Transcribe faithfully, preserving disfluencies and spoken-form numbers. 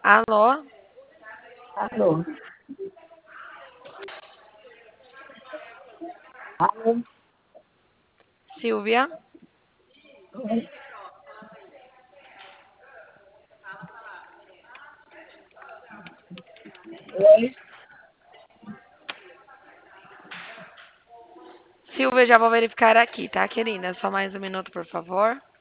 Alô? Alô? Alô? Silvia? Oi? Oi? Silvia, já vou verificar aqui, tá, querida? Só mais um minuto, por favor.